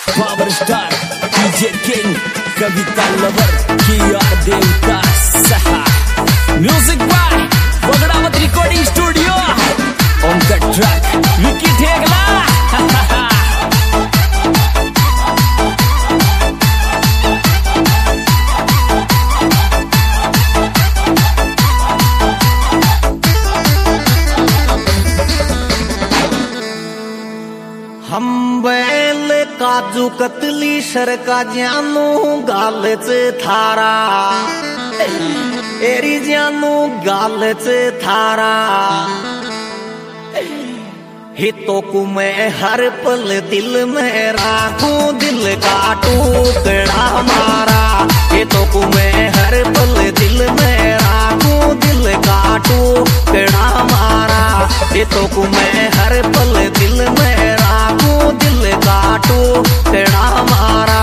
Power star DJ king Kavita lover KR देवता सहा music by Bagdawat recording studio on the track Vicky Thegla. हम बैल काजू कतली शरका जानू गालच थारा एरी जानू गालच थारा हितों को मैं हर पल दिल में राखूं दिल का टुकड़ा मारा हितों को मैं हर पल दिल में राखूं दिल का टुकड़ा मारा हितों को मैं हर पल दिल में राखूं दिल का टुकड़ा मारा।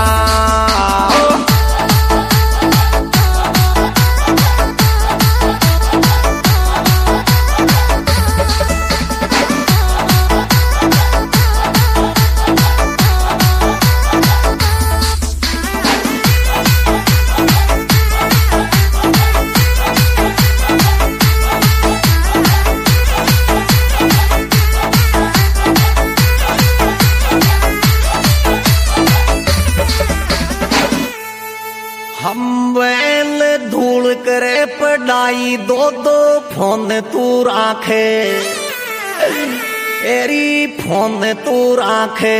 हम बैल धूल करे पढ़ाई दो दो फोन तू राखे एरी फोन तू राखे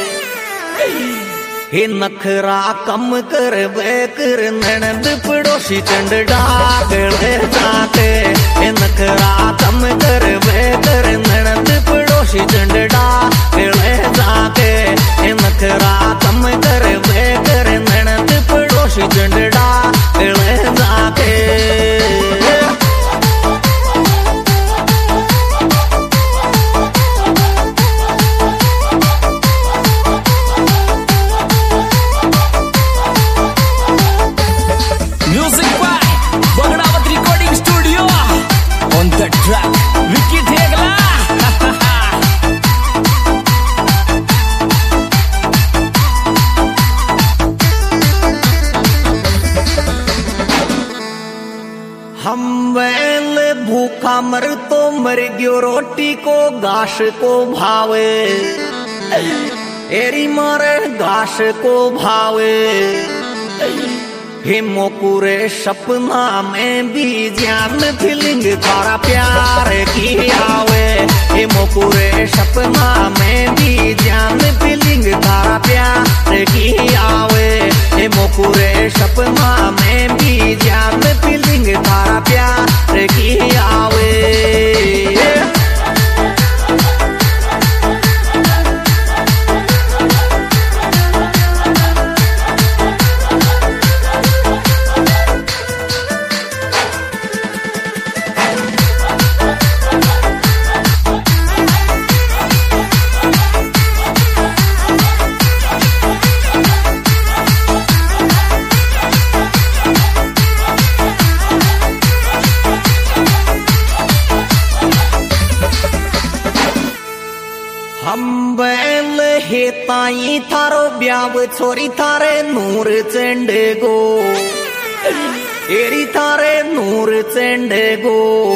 हे नखरा कम कर बेकर ननद पड़ोसी चंड डागले जाते हे नखरा कम कर बेकर ननद पड़ोसी चंड डागले जाते हे नखरा कम कर बेकर ननद पड़ोसी चंड डागले जाते। Music by Bagdawat recording studio on the track Vicky Thegla. हम बैल भूखा मर तो मर गयो रोटी को घास को भावे एरी मारे घास को भावे हे मोकुरे सपना में भी जान फीलिंग तारा प्यार की आवे हे मोकुरे सपना में भी जान फीलिंग तारा प्यार की आवे हे मोकुरे सपना में भी जान फीलिंग तारा प्यार की आवे। हम बैल हे ताई थारो ब्याव छोरी थारे नूर चंडे गो एरी थारे नूर चंडे गो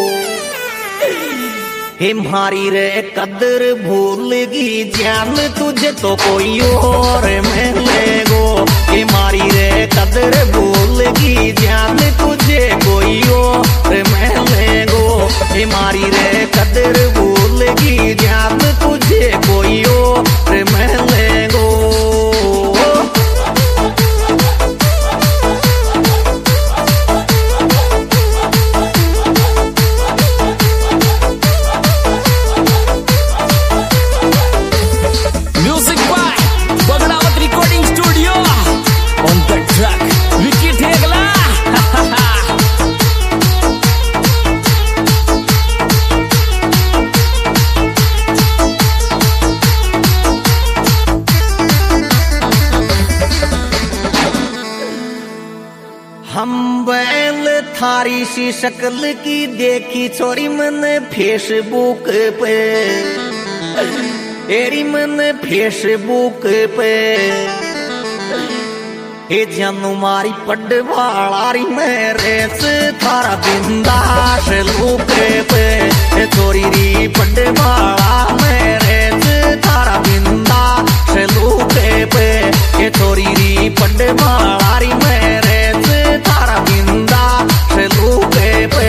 हे मारी रे कदर भूलगी जान तुझे तो कोई और मिले गो हे मारी रे कदर भूलगी जान तुझे कोई और मिले गो हे मारी रे कदर भूलगी जान तुझे कोई और मिले गो। Music by Bagdawat recording studio on the track Vicky Thegla. हम बैल थारी सी शक्ल की देखी छोरी मैंने फेसबुक पे एरी मन फेसबुक पे हे जानू मारी पडवाड़ी मेरे से थारा बिंदास लूके पे चोरी री पडवाड़ा मेरे से थारा बिंदास लूके पे चोरी री पडवाड़ी मेरे से थारा बिंदास लूके पे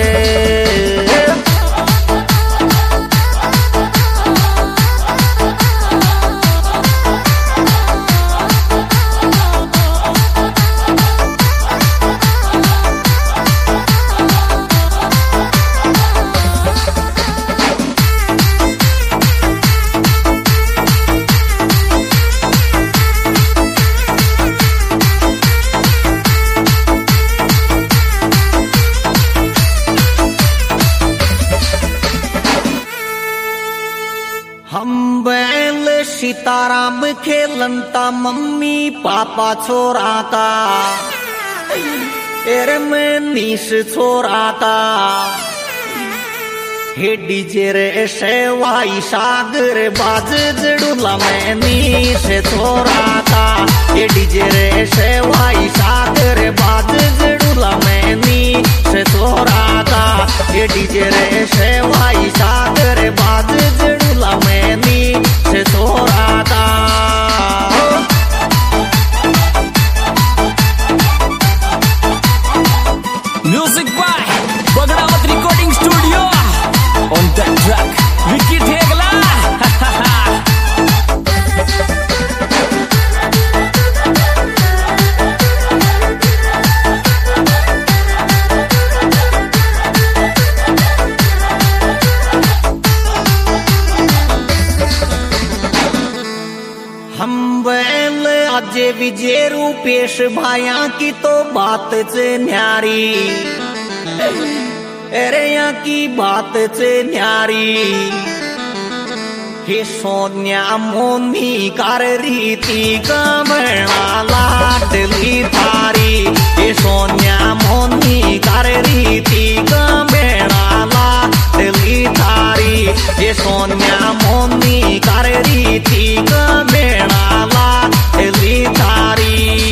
हम बैल सीताराम खेलंता मम्मी पापा छोरा का एर में नीस छोरा का हे डीजे रे सेवाई सागर बाज जड़ूला में नीस छोरा का हे डीजे रे सेवाई सागर बाज जड़ूला में नीस छोरा का हे डीजे रे सेवाई सागर बाज जड़ूला में नीस छोरा का Music by Bagrawat Recording Studio. On the track, Vicky Thegla. हम बैल अजय विजय रूपेश भाया की तो बात से न्यारी अरे यहाँ की बात से न्यारी हे सोनिया मोनी कर रीति कमला लाडली थारी हे सोनिया मोनी कर रीति कमला लाडली थारी हे सोनिया मोनी कर रीति कमला लाडली थारी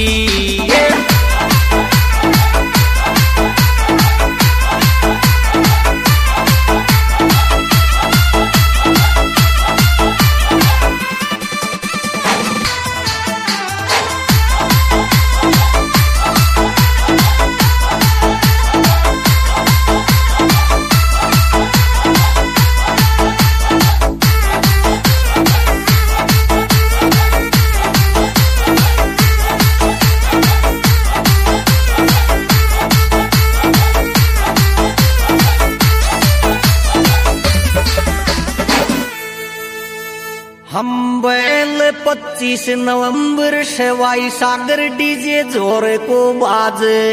हम बैल 25 नवंबर सेवाई सागर डीजे जोर को बाजे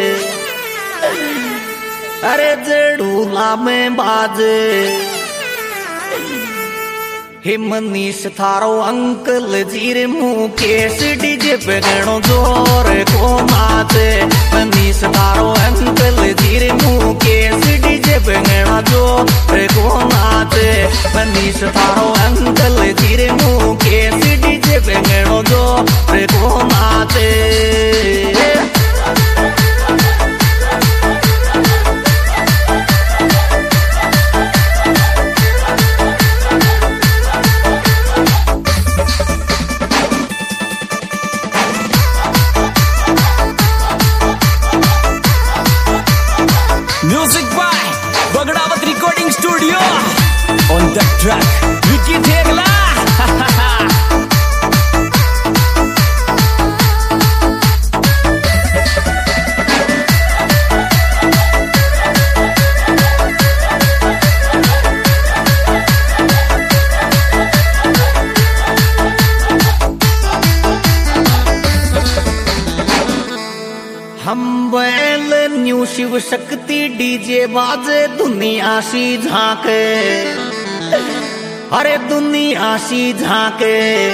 अरे जड़ूला में बाजे हे मनीष थारो अंकल जीरे मुकेश डीजे पे गणो जोर को नाचे मनीष थारो अंकल जीरे मुकेश डीजे पे गणो जोर को नाचे मनीष थारो अंकल जीरे मुकेश डीजे पे गणो जोर को नाचे Music by Bagrawat Recording Studio. On the track, Vicky Thegla. हम बैल न्यू शिव शक्ति डीजे बाजे दुनिया सी झांके अरे दुनिया सी झांके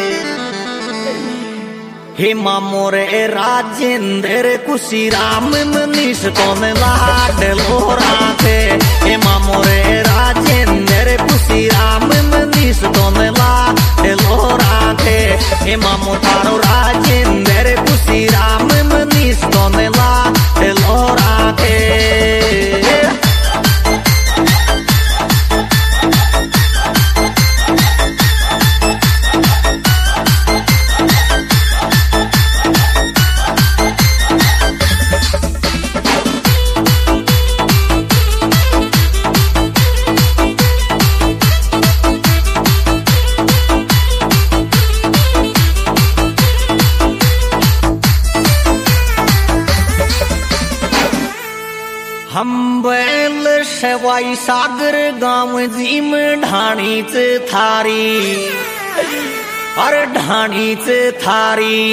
हे मामो रे राजेंद्र कुशी राम मनीष कौन लाड लोरा थे हे मामो रे राजेंद्र कुशी राम मनीष कौन लाड लोरा थे हे मामू थारो राजेंद्र खुशी राम मनीष तो नेला लोरा थे। हम बैल शेवाई सागर गांव जीम ढाणीच थारी अरे ढाणीच थारी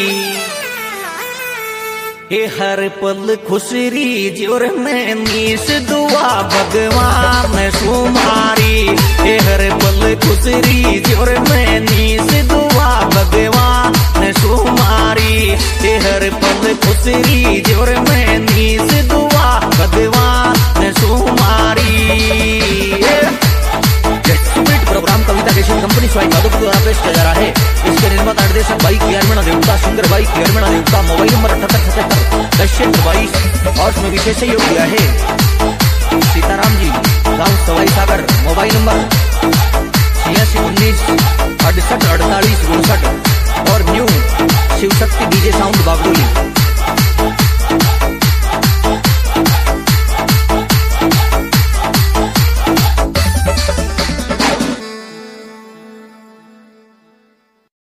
हे हर पल खुशरी जोर में नीस दुआ भगवान सुमारी हे हर पल खुशरी जोर में नीस दुआ भगवान सुमारी हे हर पल खुशरी जोर में नीस दुआ भगवान सुमारी। प्रोग्राम कविता केशव कंपनी स्वाई माधोपुर द्वारा पेश किया जा रहा है। इसके निर्माता निर्देशक भाई केयरमणा देवता, सिंगर भाई केयरमणा देवता, मोबाइल नंबर 7877 22 और इसमें विशेष सहयोग दिया है